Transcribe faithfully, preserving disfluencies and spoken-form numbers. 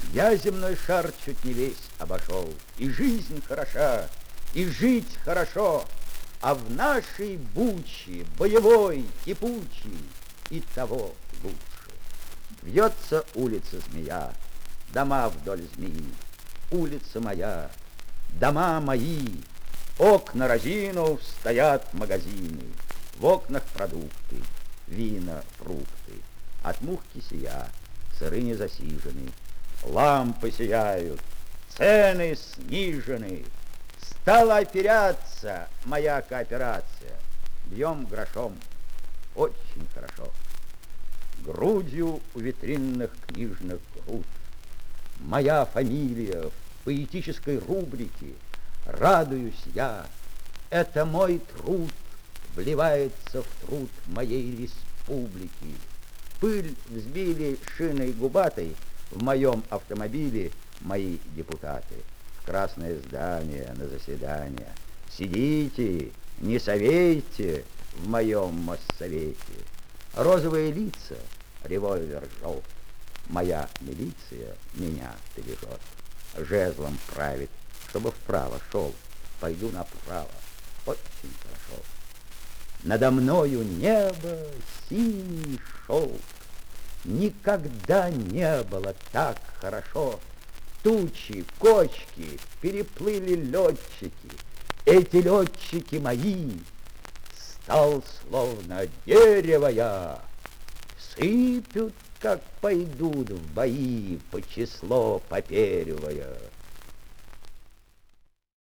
Я земной шар чуть не весь обошел, и жизнь хороша, и жить хорошо, а в нашей буче, боевой, кипучей, и того лучше. Вьется улица змея, дома вдоль змеи, улица моя, дома мои, окна разинув, стоят магазины, в окнах продукты, вина, фрукты, от мух кисея, сыры не засижены, лампы сияют, цены снижены. Стала оперяться моя кооперация. Бьем грошом. Очень хорошо. Грудью у витринных книжных груд. Моя фамилия в поэтической рубрике. Радуюсь я. Это мой труд вливается в труд моей республики. Пыль взбили шиной губатой в моем автомобиле мои депутаты. В красное здание на заседание. Сидите, не совейте в моем моссовете. Розовые лица, револьвер жжет. Моя милиция меня бережет. Жезлом правит, чтобы вправо шел. Пойду направо. Очень хорошо. Надо мною небо, синий шелк. Никогда не было так хорошо. Тучи, кочки, переплыли летчики. Эти летчики мои. Стал словно дерево я. Сыпют, как пойдут в бои по число поперевая.